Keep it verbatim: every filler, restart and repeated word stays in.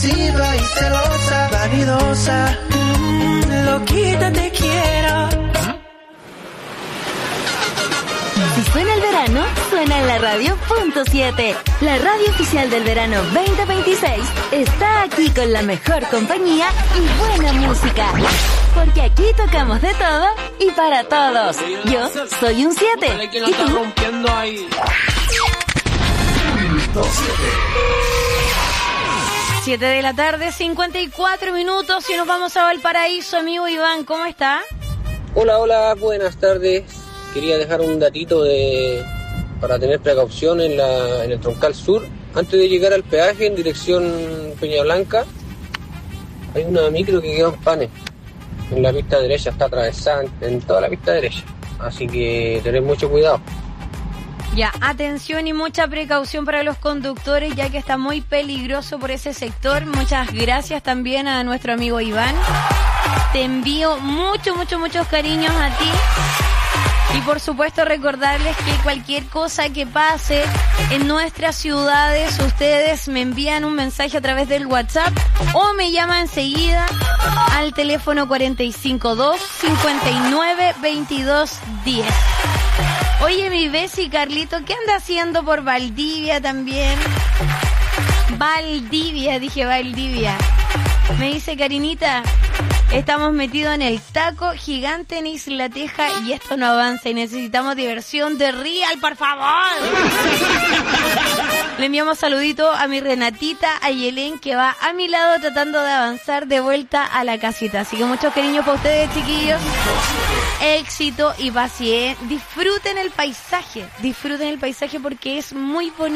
posesiva y celosa, vanidosa, mm, loquita te quiero. Si suena el verano, suena en la radio punto siete. La radio oficial del verano veinte veintiséis está aquí con la mejor compañía y buena música. Porque aquí tocamos de todo y para todos. Yo soy un siete. ¿Y tú? siete de la tarde, cincuenta y cuatro minutos y nos vamos a Valparaíso, amigo Iván. ¿Cómo está? Hola, hola, buenas tardes. Quería dejar un datito de para tener precaución en, la, en el Troncal Sur. Antes de llegar al peaje en dirección Peña Blanca, hay una micro que quedó en Panes. En la pista derecha, está atravesada en toda la pista derecha. Así que tener mucho cuidado. Ya, atención y mucha precaución para los conductores, ya que está muy peligroso por ese sector. Muchas gracias también a nuestro amigo Iván. Te envío mucho, mucho, muchos cariños a ti. Y por supuesto recordarles que cualquier cosa que pase en nuestras ciudades, ustedes me envían un mensaje a través del WhatsApp o me llaman enseguida al teléfono cuarenta y cinco dos, cincuenta y nueve, veintidós diez. Oye, mi Besi, Carlito, ¿qué anda haciendo por Valdivia también? Valdivia, dije Valdivia. Me dice Karinita, estamos metidos en el taco gigante en Isla Teja y esto no avanza y necesitamos diversión de Real, por favor. Le enviamos saludito a mi Renatita, a Yelén, que va a mi lado tratando de avanzar de vuelta a la casita. Así que muchos cariños para ustedes, chiquillos. Éxito y paciencia. Disfruten el paisaje, disfruten el paisaje porque es muy bonito.